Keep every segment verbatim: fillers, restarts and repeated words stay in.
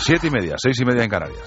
Siete y media, seis y media en Canarias.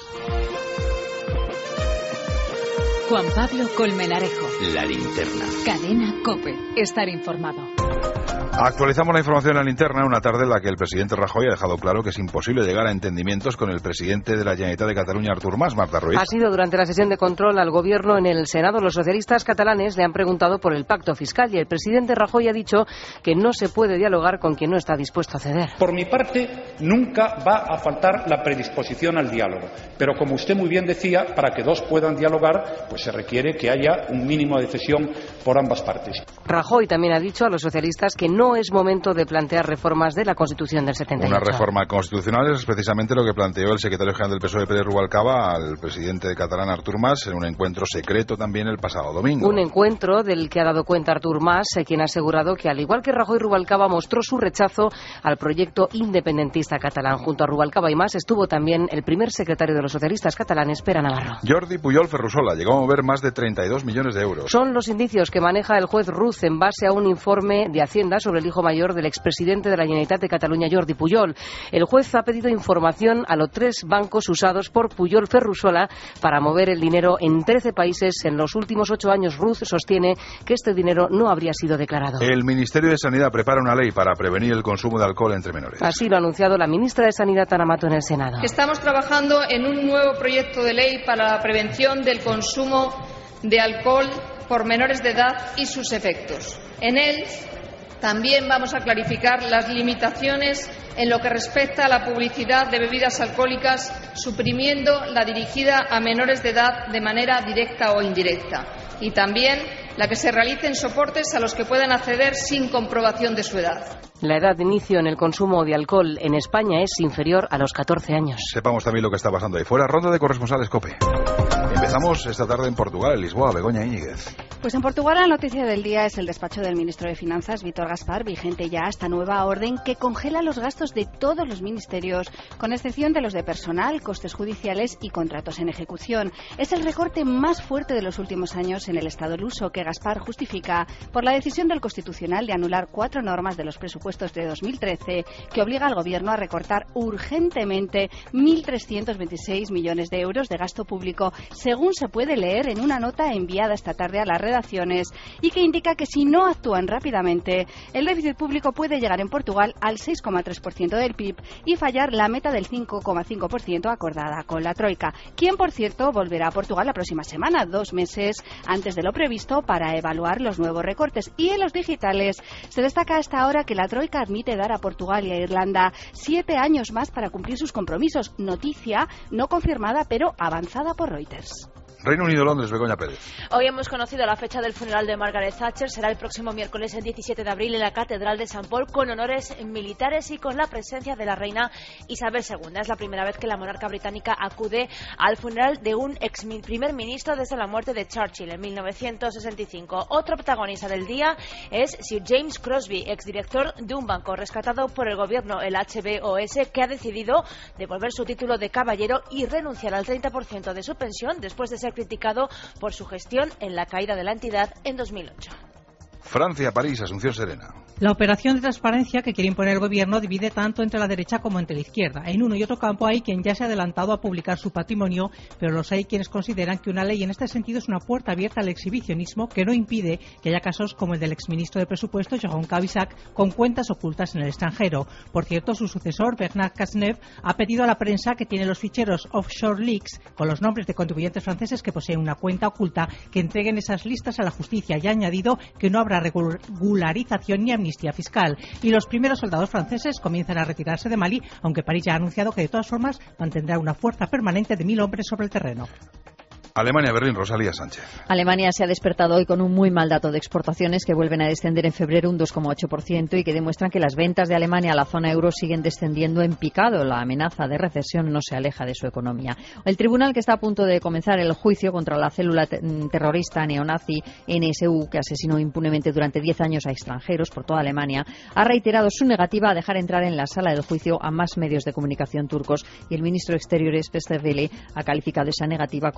Juan Pablo Colmenarejo. La linterna. Cadena COPE. Estar informado. Actualizamos la información en la linterna, una tarde en la que el presidente Rajoy ha dejado claro que es imposible llegar a entendimientos con el presidente de la Generalitat de Cataluña, Artur Mas. Marta Ruiz. Ha sido durante la sesión de control al gobierno en el Senado. Los socialistas catalanes le han preguntado por el pacto fiscal y el presidente Rajoy ha dicho que no se puede dialogar con quien no está dispuesto a ceder. Por mi parte, nunca va a faltar la predisposición al diálogo. Pero como usted muy bien decía, para que dos puedan dialogar, pues se requiere que haya un mínimo de cesión por ambas partes. Rajoy también ha dicho a los socialistas que no es momento de plantear reformas de la Constitución del setenta y ocho. Una reforma constitucional es precisamente lo que planteó el secretario general del P S O E, Pere Rubalcaba, al presidente catalán Artur Mas en un encuentro secreto también el pasado domingo. Un encuentro del que ha dado cuenta Artur Mas, quien ha asegurado que al igual que Rajoy, Rubalcaba mostró su rechazo al proyecto independentista catalán. Junto a Rubalcaba y Mas estuvo también el primer secretario de los socialistas catalanes, Pere Navarro. Jordi Pujol Ferrusola llegó a mover más de treinta y dos millones de euros. Son los indicios que maneja el juez Ruz en base a un informe de Hacienda sobre el hijo mayor del expresidente de la Generalitat de Cataluña, Jordi Pujol. El juez ha pedido información a los tres bancos usados por Pujol Ferrusola para mover el dinero en trece países en los últimos ocho años. Ruz sostiene que este dinero no habría sido declarado. El Ministerio de Sanidad prepara una ley para prevenir el consumo de alcohol entre menores. Así lo ha anunciado la ministra de Sanidad, Ana Mato, en el Senado. Estamos trabajando en un nuevo proyecto de ley para la prevención del consumo de alcohol por menores de edad y sus efectos. En él también vamos a clarificar las limitaciones en lo que respecta a la publicidad de bebidas alcohólicas, suprimiendo la dirigida a menores de edad de manera directa o indirecta, y también la que se realice en soportes a los que puedan acceder sin comprobación de su edad. La edad de inicio en el consumo de alcohol en España es inferior a los catorce años. Sepamos también lo que está pasando ahí fuera. Ronda de corresponsales COPE. Empezamos esta tarde en Portugal, en Lisboa. Begoña Íñiguez. Pues en Portugal la noticia del día es el despacho del ministro de Finanzas, Vítor Gaspar, vigente ya esta nueva orden que congela los gastos de todos los ministerios, con excepción de los de personal, costes judiciales y contratos en ejecución. Es el recorte más fuerte de los últimos años en el Estado luso, que Gaspar justifica por la decisión del Constitucional de anular cuatro normas de los presupuestos de dos mil trece que obliga al Gobierno a recortar urgentemente mil trescientos veintiséis millones de euros de gasto público, según se puede leer en una nota enviada esta tarde a las redacciones, y que indica que si no actúan rápidamente, el déficit público puede llegar en Portugal al seis coma tres por ciento del P I B y fallar la meta del cinco coma cinco por ciento acordada con la Troika, quien, por cierto, volverá a Portugal la próxima semana, dos meses antes de lo previsto, para evaluar los nuevos recortes. Y en los digitales se destaca hasta ahora que la Troika admite dar a Portugal y a Irlanda siete años más para cumplir sus compromisos, noticia no confirmada pero avanzada por Reuters. Reino Unido, Londres, Begoña Pérez. Hoy hemos conocido la fecha del funeral de Margaret Thatcher. Será el próximo miércoles, el diecisiete de abril, en la Catedral de San Paul, con honores militares y con la presencia de la reina Isabel segunda. Es la primera vez que la monarca británica acude al funeral de un ex primer ministro desde la muerte de Churchill en mil novecientos sesenta y cinco. Otro protagonista del día es Sir James Crosby, exdirector de un banco rescatado por el gobierno, el H B O S, que ha decidido devolver su título de caballero y renunciar al treinta por ciento de su pensión después de ser criticado por su gestión en la caída de la entidad en dos mil ocho. Francia, París, Asunción Serena. La operación de transparencia que quiere imponer el gobierno divide tanto entre la derecha como entre la izquierda. En uno y otro campo hay quien ya se ha adelantado a publicar su patrimonio, pero los hay quienes consideran que una ley en este sentido es una puerta abierta al exhibicionismo que no impide que haya casos como el del exministro de Presupuestos, Jérôme Cahuzac, con cuentas ocultas en el extranjero. Por cierto, su sucesor, Bernard Cazeneuve, ha pedido a la prensa que tiene los ficheros Offshore Leaks con los nombres de contribuyentes franceses que poseen una cuenta oculta que entreguen esas listas a la justicia, y ha añadido que no habrá regularización ni amnistía fiscal. Y los primeros soldados franceses comienzan a retirarse de Mali, aunque París ya ha anunciado que de todas formas mantendrá una fuerza permanente de mil hombres sobre el terreno. Alemania, Berlín, Rosalía Sánchez. Alemania se ha despertado hoy con un muy mal dato de exportaciones que vuelven a descender en febrero un dos coma ocho por ciento y que demuestran que las ventas de Alemania a la zona euro siguen descendiendo en picado. La amenaza de recesión no se aleja de su economía. El tribunal, que está a punto de comenzar el juicio contra la célula te- terrorista neonazi N S U, que asesinó impunemente durante diez años a extranjeros por toda Alemania, ha reiterado su negativa a dejar entrar en la sala del juicio a más medios de comunicación turcos, y el ministro de Exteriores, Westerwelle, ha calificado esa negativa como una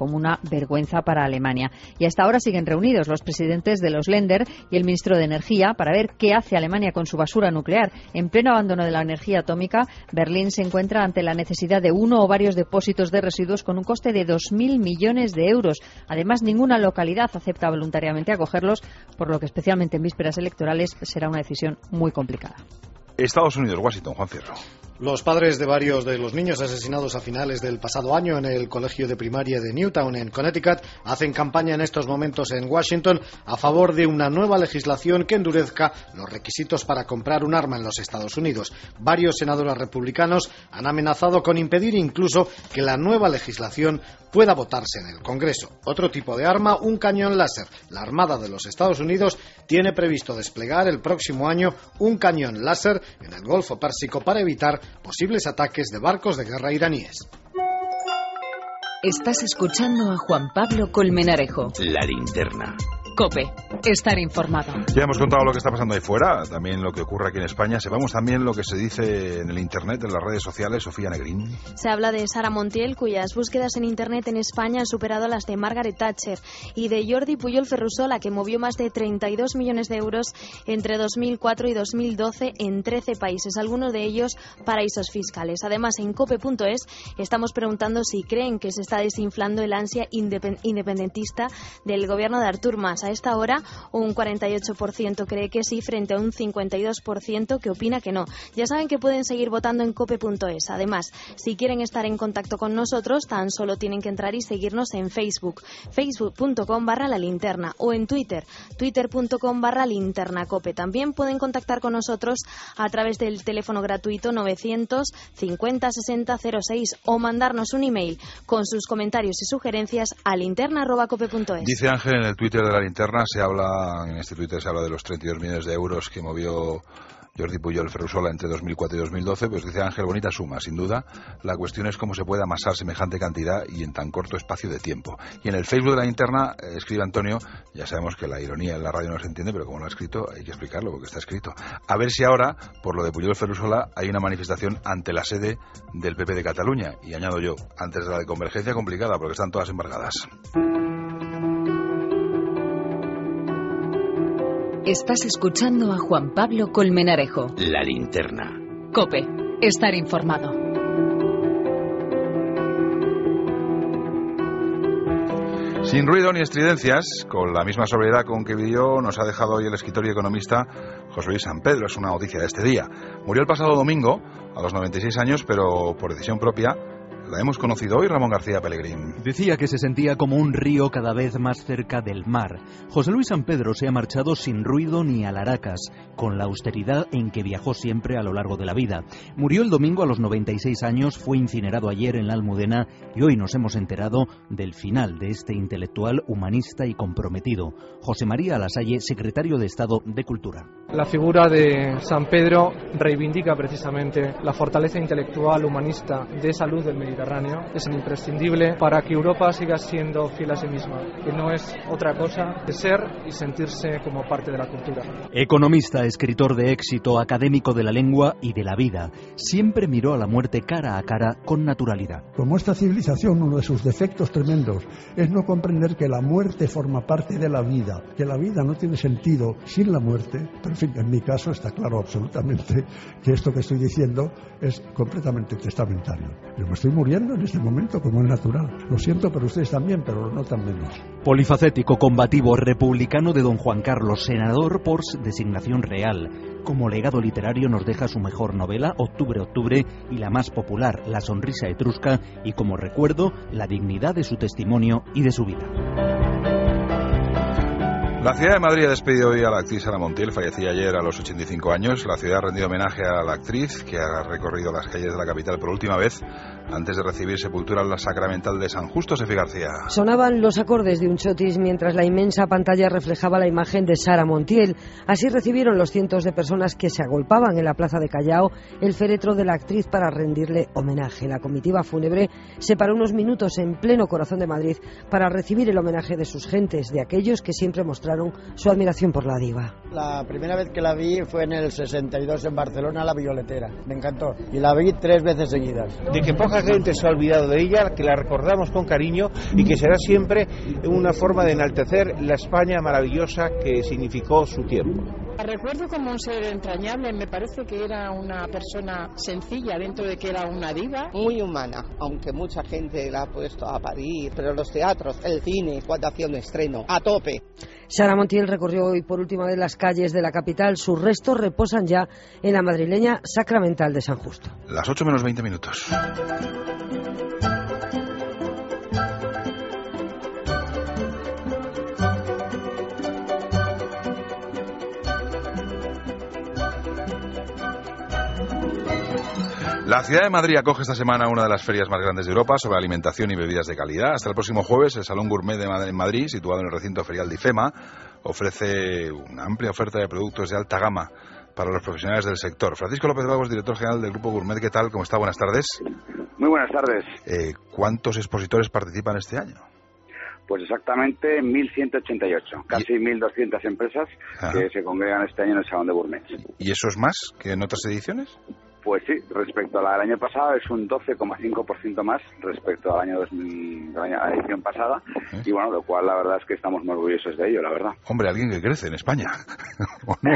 vergüenza para Alemania. Y hasta ahora siguen reunidos los presidentes de los Länder y el ministro de Energía para ver qué hace Alemania con su basura nuclear. En pleno abandono de la energía atómica, Berlín se encuentra ante la necesidad de uno o varios depósitos de residuos con un coste de dos mil millones de euros. Además, ninguna localidad acepta voluntariamente acogerlos, por lo que especialmente en vísperas electorales será una decisión muy complicada. Estados Unidos, Washington, Juan Cierro. Los padres de varios de los niños asesinados a finales del pasado año en el colegio de primaria de Newtown, en Connecticut, hacen campaña en estos momentos en Washington a favor de una nueva legislación que endurezca los requisitos para comprar un arma en los Estados Unidos. Varios senadores republicanos han amenazado con impedir incluso que la nueva legislación pueda votarse en el Congreso. Otro tipo de arma, un cañón láser. La Armada de los Estados Unidos tiene previsto desplegar el próximo año un cañón láser en el Golfo Pérsico para evitar posibles ataques de barcos de guerra iraníes. Estás escuchando a Juan Pablo Colmenarejo. La linterna. COPE. Estar informado. Ya hemos contado lo que está pasando ahí fuera, también lo que ocurre aquí en España. Sepamos también lo que se dice en el Internet, en las redes sociales. Sofía Negrín. Se habla de Sara Montiel, cuyas búsquedas en Internet en España han superado las de Margaret Thatcher, y de Jordi Pujol Ferrusola, que movió más de treinta y dos millones de euros entre dos mil cuatro y dos mil doce en trece países, algunos de ellos paraísos fiscales. Además, en cope punto es estamos preguntando si creen que se está desinflando el ansia independentista del gobierno de Artur Mas. A esta hora, un cuarenta y ocho por ciento cree que sí, frente a un cincuenta y dos por ciento que opina que no. Ya saben que pueden seguir votando en cope punto es. Además, si quieren estar en contacto con nosotros, tan solo tienen que entrar y seguirnos en Facebook, facebook punto com barra la linterna, o en Twitter, twitter punto com barra linterna cope. También pueden contactar con nosotros a través del teléfono gratuito novecientos cincuenta sesenta cero seis o mandarnos un email con sus comentarios y sugerencias a linterna arroba cope punto es. Dice Ángel en el Twitter de la linterna, se habla, en este Twitter se habla de los treinta y dos millones de euros que movió Jordi Pujol Ferrusola entre dos mil cuatro y dos mil doce, pues dice Ángel, bonita suma, sin duda. La cuestión es cómo se puede amasar semejante cantidad y en tan corto espacio de tiempo. Y en el Facebook de la linterna eh, escribe Antonio, ya sabemos que la ironía en la radio no se entiende, pero como lo ha escrito hay que explicarlo porque está escrito. A ver si ahora, por lo de Pujol Ferrusola, hay una manifestación ante la sede del P P de Cataluña. Y añado yo, antes de la de Convergencia complicada porque están todas embargadas. Estás escuchando a Juan Pablo Colmenarejo. La linterna. COPE. Estar informado. Sin ruido ni estridencias, con la misma sobriedad con que vivió, nos ha dejado hoy el escritor y economista José Luis San Pedro. Es una noticia de este día. Murió el pasado domingo, a los noventa y seis años, pero por decisión propia. La hemos conocido hoy, Ramón García Pellegrín. Decía que se sentía como un río cada vez más cerca del mar. José Luis San Pedro se ha marchado sin ruido ni alaracas, con la austeridad en que viajó siempre a lo largo de la vida. Murió el domingo a los noventa y seis años, fue incinerado ayer en la Almudena y hoy nos hemos enterado del final de este intelectual humanista y comprometido. José María Lasalle, secretario de Estado de Cultura. La figura de San Pedro reivindica precisamente la fortaleza intelectual humanista de esa luz del Mediterráneo. Es imprescindible para que Europa siga siendo fiel a sí misma, que no es otra cosa que ser y sentirse como parte de la cultura. Economista, escritor de éxito, académico de la lengua y de la vida, siempre miró a la muerte cara a cara con naturalidad. Como esta civilización, uno de sus defectos tremendos es no comprender que la muerte forma parte de la vida, que la vida no tiene sentido sin la muerte. Pero en fin, en mi caso está claro absolutamente que esto que estoy diciendo es completamente testamentario. Yo me estoy muriendo en este momento como es natural. Lo siento, pero ustedes también, pero no tan menos. Polifacético, combativo, republicano de don Juan Carlos, senador por designación real. Como legado literario nos deja su mejor novela, Octubre, Octubre, y la más popular, La sonrisa etrusca, y como recuerdo, la dignidad de su testimonio y de su vida. La ciudad de Madrid ha despedido hoy a la actriz Sara Montiel, fallecida ayer a los ochenta y cinco años. La ciudad ha rendido homenaje a la actriz, que ha recorrido las calles de la capital por última vez, antes de recibir sepultura en la sacramental de San Justo. Sofía García. Sonaban los acordes de un chotis mientras la inmensa pantalla reflejaba la imagen de Sara Montiel. Así recibieron los cientos de personas que se agolpaban en la plaza de Callao el féretro de la actriz para rendirle homenaje. La comitiva fúnebre se paró unos minutos en pleno corazón de Madrid para recibir el homenaje de sus gentes, de aquellos que siempre mostraron mostraron su admiración por la diva. La primera vez que la vi fue en el sesenta y dos en Barcelona, La Violetera. Me encantó. Y la vi tres veces seguidas. De que poca gente se ha olvidado de ella, que la recordamos con cariño y que será siempre una forma de enaltecer la España maravillosa que significó su tiempo. La recuerdo como un ser entrañable, me parece que era una persona sencilla dentro de que era una diva. Muy humana, aunque mucha gente la ha puesto a parir, pero los teatros, el cine, cuando hacía un estreno, a tope. Sara Montiel recorrió hoy por última vez las calles de la capital. Sus restos reposan ya en la madrileña Sacramental de San Justo. Las ocho menos veinte minutos. La ciudad de Madrid acoge esta semana una de las ferias más grandes de Europa sobre alimentación y bebidas de calidad. Hasta el próximo jueves, el Salón Gourmet de Madrid, situado en el recinto ferial de IFEMA, ofrece una amplia oferta de productos de alta gama para los profesionales del sector. Francisco López Vagos, director general del Grupo Gourmet, ¿qué tal? ¿Cómo está? Buenas tardes. Muy buenas tardes. Eh, ¿Cuántos expositores participan este año? Pues exactamente mil ciento ochenta y ocho, casi ¿Y? mil doscientas empresas Ajá. que se congregan este año en el Salón de Gourmet. ¿Y eso es más que en otras ediciones? Pues sí, respecto al año pasado es un doce coma cinco por ciento más respecto al año dos mil, a la edición pasada, ¿Eh? y bueno, lo cual la verdad es que estamos muy orgullosos de ello, la verdad. Hombre, alguien que crece en España. ¿O no?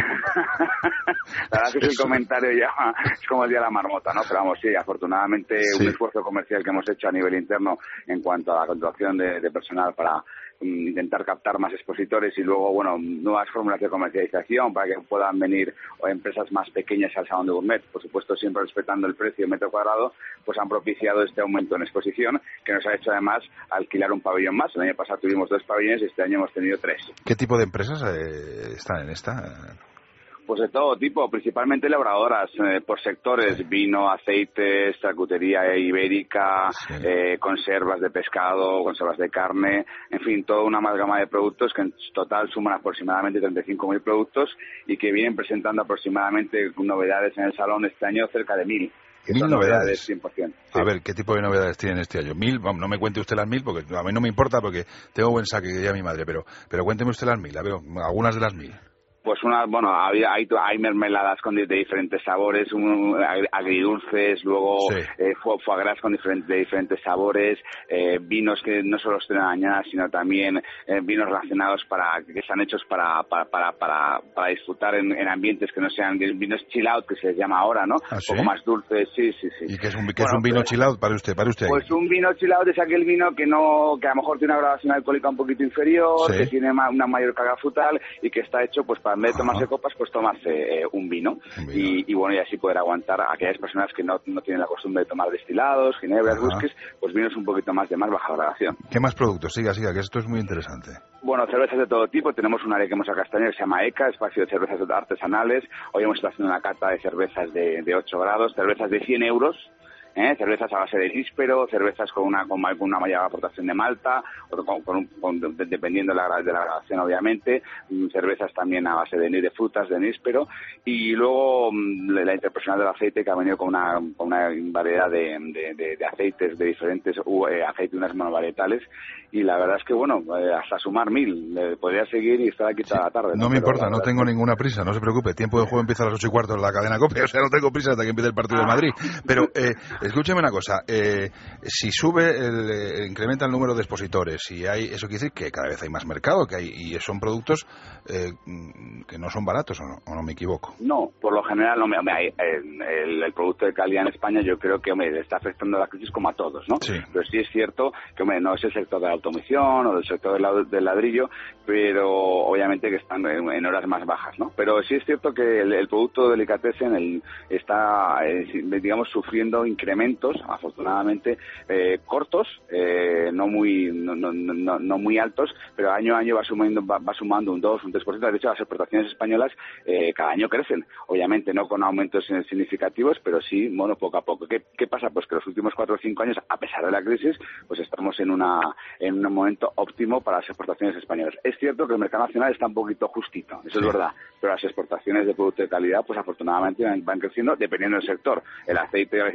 La verdad es que el comentario ya es como el día de la marmota, ¿no? Pero vamos, sí, afortunadamente sí. un esfuerzo comercial que hemos hecho a nivel interno en cuanto a la contratación de, de personal para intentar captar más expositores y luego, bueno, nuevas fórmulas de comercialización para que puedan venir empresas más pequeñas al Salón de Gourmet, por supuesto siempre respetando el precio de metro cuadrado, pues han propiciado este aumento en exposición que nos ha hecho además alquilar un pabellón más. El año pasado tuvimos dos pabellones y este año hemos tenido tres. ¿Qué tipo de empresas eh, están en esta? Pues de todo tipo, principalmente elaboradoras eh, por sectores, vino, aceites, charcutería ibérica, sí. eh, conservas de pescado, conservas de carne, en fin, toda una amalgama de productos que en total suman aproximadamente treinta y cinco mil productos y que vienen presentando aproximadamente novedades en el salón este año, cerca de mil. Que mil son novedades, novedades cien por ciento. Sí. A ver, ¿qué tipo de novedades tienen este año? Mil, vamos, no me cuente usted las mil, porque a mí no me importa, porque tengo buen saque, que diría mi madre, pero, pero cuénteme usted las mil, a ver, algunas de las mil. Pues una, bueno, había, hay, hay mermeladas con de, de diferentes sabores, un, agridulces, luego sí. eh, foie gras con diferentes, de diferentes sabores, eh, vinos que no solo estén añadas, sino también eh, vinos relacionados para que están hechos para para para para, para disfrutar en, en ambientes que no sean vinos chill out, que se les llama ahora, ¿no? ¿Ah, sí? Un poco más dulces, sí, sí, sí. ¿Y qué es un, qué bueno, es un vino pues, chill out para usted? Para usted. Pues un vino chill out es aquel vino que no, que a lo mejor tiene una graduación alcohólica un poquito inferior, sí. que tiene ma, una mayor carga frutal y que está hecho pues para en vez de tomarse copas, pues tomarse eh, un vino, un vino. Y, y bueno, y así poder aguantar a aquellas personas que no, no tienen la costumbre de tomar destilados, ginebras, whiskies, pues vinos un poquito más de más baja gradación. ¿Qué más productos? Siga, siga, que esto es muy interesante. Bueno, cervezas de todo tipo. Tenemos un área que hemos a Castaño que se llama ECA, espacio de cervezas artesanales. Hoy hemos estado haciendo una cata de cervezas de, de ocho grados, cervezas de cien euros. ¿Eh? Cervezas a base de níspero, cervezas con una con una mayor aportación de malta, o con, con, con, dependiendo de la, de la graduación obviamente, cervezas también a base de, de frutas, de níspero, y luego la interpersonal del aceite que ha venido con una, con una variedad de, de, de, de aceites, de diferentes uh, aceitunas monovarietales, y la verdad es que bueno, hasta sumar mil, eh, podría seguir y estar aquí toda la tarde. No, no me importa, no tengo que... ninguna prisa, no se preocupe, tiempo de juego empieza a las ocho y cuarto en la cadena COPE, o sea, no tengo prisa hasta que empiece el partido ah. de Madrid, pero eh, escúcheme una cosa, eh, si sube, el, eh, incrementa el número de expositores y hay, eso quiere decir que cada vez hay más mercado, que hay y son productos eh, que no son baratos, ¿o no, o no me equivoco? No, por lo general, no, el, el, el producto de calidad en España yo creo que hombre, está afectando a la crisis como a todos, ¿no? Sí. Pero sí es cierto que hombre, no es el sector de la automoción o del sector del, del ladrillo, pero obviamente que están en, en horas más bajas, ¿no? Pero sí es cierto que el, el producto delicatessen el, está, eh, digamos, sufriendo incrementos afortunadamente eh, cortos, eh, no muy no, no, no, no muy altos, pero año a año va sumando va, va sumando un dos, un tres por ciento. De hecho, las exportaciones españolas eh, cada año crecen, obviamente no con aumentos significativos, pero sí, bueno, poco a poco. ¿Qué, qué pasa? Pues que los últimos cuatro o cinco años, a pesar de la crisis, pues estamos en una en un momento óptimo para las exportaciones españolas. Es cierto que el mercado nacional está un poquito justito, eso sí. es verdad, pero las exportaciones de productos de calidad, pues afortunadamente van, van creciendo dependiendo del sector. El aceite, a veces están los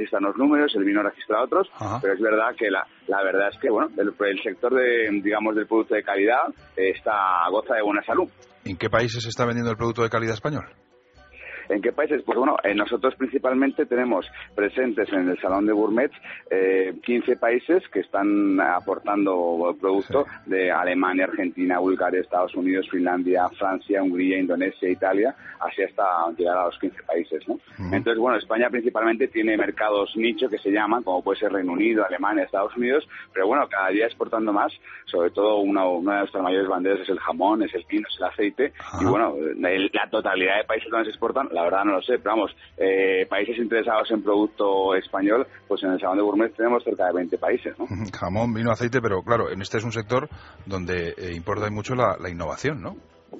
números, el vino registra otros, Ajá. pero es verdad que la, la verdad es que bueno, el, el sector de, digamos, del producto de calidad eh, está goza de buena salud. ¿En qué países se está vendiendo el producto de calidad español? ¿En qué países? Pues bueno, eh, nosotros principalmente tenemos presentes en el Salón de Gourmet eh, quince países que están aportando producto sí. de Alemania, Argentina, Bulgaria, Estados Unidos, Finlandia, Francia, Hungría, Indonesia, Italia, así hasta llegar a los quince países, ¿no? Uh-huh. Entonces, bueno, España principalmente tiene mercados nicho que se llaman, como puede ser Reino Unido, Alemania, Estados Unidos, pero bueno, cada día exportando más, sobre todo una, una de nuestras mayores banderas es el jamón, es el vino, es el aceite, uh-huh. y bueno, el, la totalidad de países donde se exportan, la verdad no lo sé, pero vamos, eh, países interesados en producto español, pues en el Salón de Gourmet tenemos cerca de veinte países, ¿no? Jamón, vino, aceite, pero claro, en este es un sector donde eh, importa mucho la, la innovación, ¿no?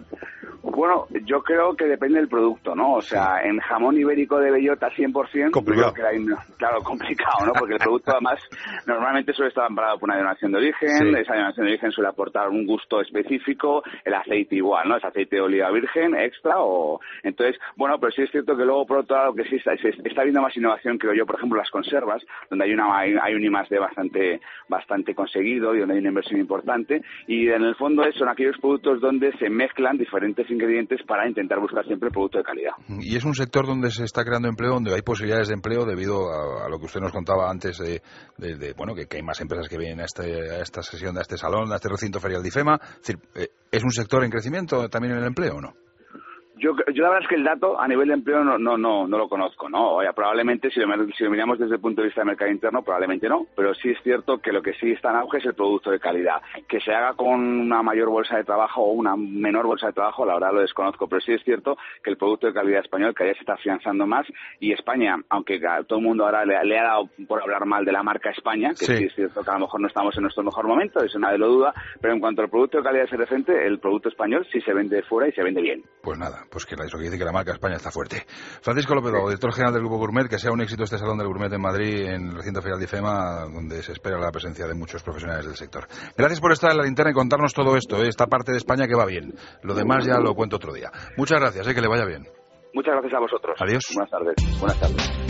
Bueno, yo creo que depende del producto, ¿no? O sea, en jamón ibérico de bellota cien por ciento... Complicado. Creo que hay, claro, complicado, ¿no? Porque el producto además normalmente suele estar amparado por una denominación de origen, sí. esa denominación de origen suele aportar un gusto específico, el aceite igual, ¿no? Es aceite de oliva virgen, extra, o... Entonces, bueno, pero sí es cierto que luego, por otro lado, que sí está, está habiendo más innovación, creo yo, por ejemplo, las conservas, donde hay una hay, hay un I más D bastante, bastante conseguido y donde hay una inversión importante, y en el fondo son aquellos productos donde se mezclan diferentes ingredientes para intentar buscar siempre el producto de calidad. Y es un sector donde se está creando empleo, donde hay posibilidades de empleo debido a, a lo que usted nos contaba antes de, de, de bueno, que, que hay más empresas que vienen a, este, a esta sesión, a este salón, a este recinto ferial de IFEMA. Es decir, ¿es un sector en crecimiento también en el empleo o no? Yo, yo la verdad es que el dato a nivel de empleo no no no, no lo conozco, ¿no? O sea, probablemente si lo, si lo miramos desde el punto de vista del mercado interno, probablemente no, pero sí es cierto que lo que sí está en auge es el producto de calidad. Que se haga con una mayor bolsa de trabajo o una menor bolsa de trabajo, la verdad lo desconozco, pero sí es cierto que el producto de calidad español cada día se está afianzando más, y España, aunque a todo el mundo ahora le, le ha dado por hablar mal de la marca España, que sí. sí es cierto que a lo mejor no estamos en nuestro mejor momento, eso nadie lo duda, pero en cuanto al producto de calidad se refiere, el producto español sí se vende fuera y se vende bien. Pues nada, pues que eso que dice que la marca España está fuerte. Francisco López Lobo, director general del Grupo Gourmet, que sea un éxito este Salón del Gourmet en Madrid, en el recinto ferial de IFEMA, donde se espera la presencia de muchos profesionales del sector. Gracias por estar en la linterna y contarnos todo esto, ¿eh? Esta parte de España que va bien. Lo demás ya lo cuento otro día. Muchas gracias, ¿eh? Que le vaya bien. Muchas gracias a vosotros. Adiós. Buenas tardes. Buenas tardes.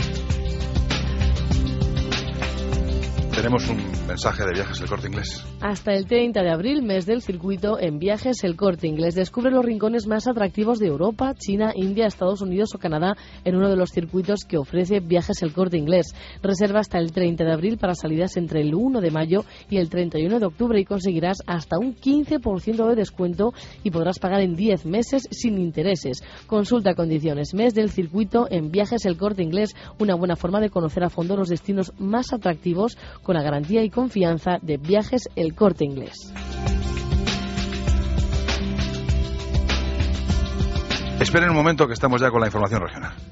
Tenemos un mensaje de Viajes El Corte Inglés. Hasta el treinta de abril, mes del circuito, en Viajes El Corte Inglés. Descubre los rincones más atractivos de Europa, China, India, Estados Unidos o Canadá en uno de los circuitos que ofrece Viajes El Corte Inglés. Reserva hasta el treinta de abril para salidas entre el uno de mayo y el treinta y uno de octubre y conseguirás hasta un quince por ciento de descuento y podrás pagar en diez meses sin intereses. Consulta condiciones. Mes del circuito en Viajes El Corte Inglés, una buena forma de conocer a fondo los destinos más atractivos con la garantía y confianza de Viajes El Corte Inglés. Esperen un momento que estamos ya con la información regional.